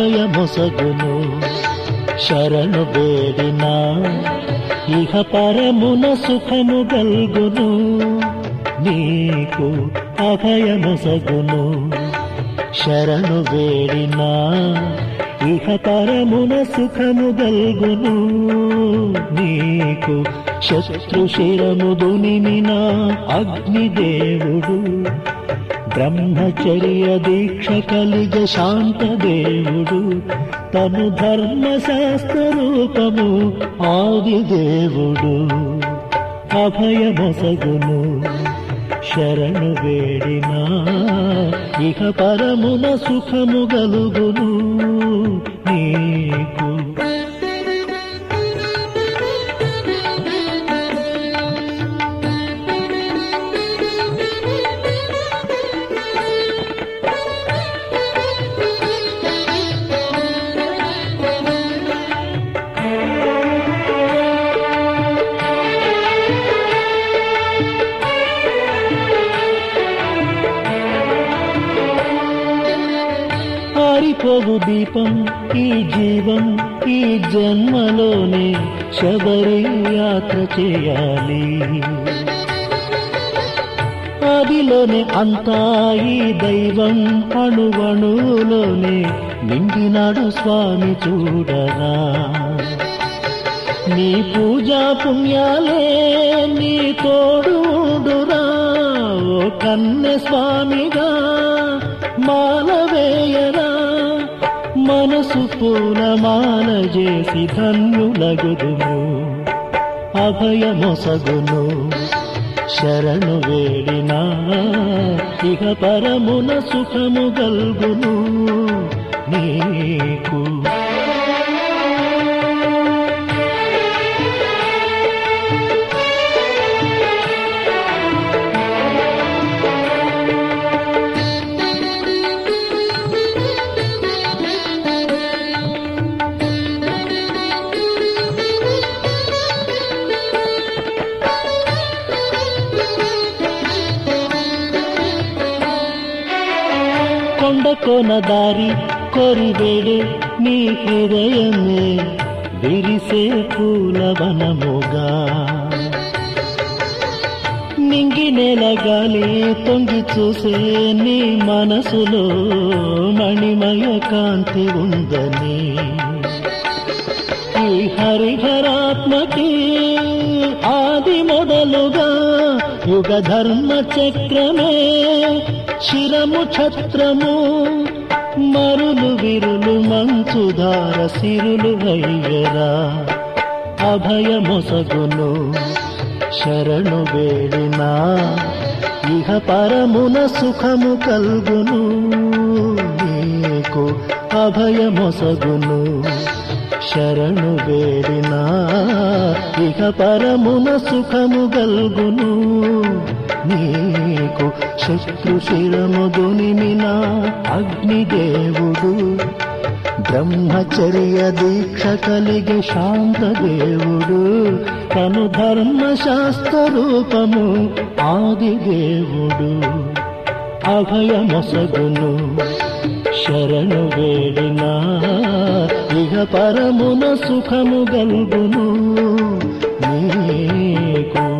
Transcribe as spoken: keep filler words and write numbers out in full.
అభయమొసగును శరణు వేడినా ఇహ పరమున సుఖము గల్గును నీకు అభయమొసగును శరణు వేడినా ఇహ పరమున సుఖము గల్గును నీకు శత్రు శిరము దునిమిన అగ్నిదేవుడు బ్రహ్మచర్య దీక్ష కలిగ శాంతదేవుడు తను ధర్మశాస్త్ర రూపము ఆదిదేవుడు అభయమొసగును శరణు వేడినా ఇహ పరమున సుఖము గలుగును నీకు. ఆరిపోవు దీపం ఈ జీవం ఈ జన్మలోనే శబరి యాత్ర చేయాలి ఆదిలోనే అంతా ఈ దైవం అణువణువులోనే నిండినాడు స్వామి చూడరా నీ పూజా పుణ్యాలే నీ తోడురా ఓ కన్నె స్వామిగా మాలవేయరా మనసు పూలమాల చేసి ధన్యులగుదుము అభయమొసగును శరణు వేడినా ఇహ పరమున సుఖము గల్గును నీకు. కొండకోన దారి కొరివేడే నీ హృదయమే విరిసే పూలవనముగా నింగి నేల గాలి తొంగి చూసే నీ మనసులో మణిమయ కాంతి ఉందని ఈ హరిహరాత్మకి ఆది మొదలుగా యుగ ధర్మ చక్రమే శిరము ఛత్రము మరులు విరులు మంచుధార సిరులు అయ్యరా అభయమొసగును శరణు వేడినా ఇహ పరమున సుఖము కల్గును నీకు అభయమొసగును శరణు వేడినా ఇహ పరమున సుఖము గల్గును నీకు శత్రు శిరము దునిమిన అగ్నిదేవుడు బ్రహ్మచర్య దీక్ష కలిగి శాంతదేవుడు తను ధర్మశాస్త్ర రూపము ఆదిదేవుడు అభయమొసగును శరణు వేడినా ఇహ పరమున సుఖము గల్గును నీకు.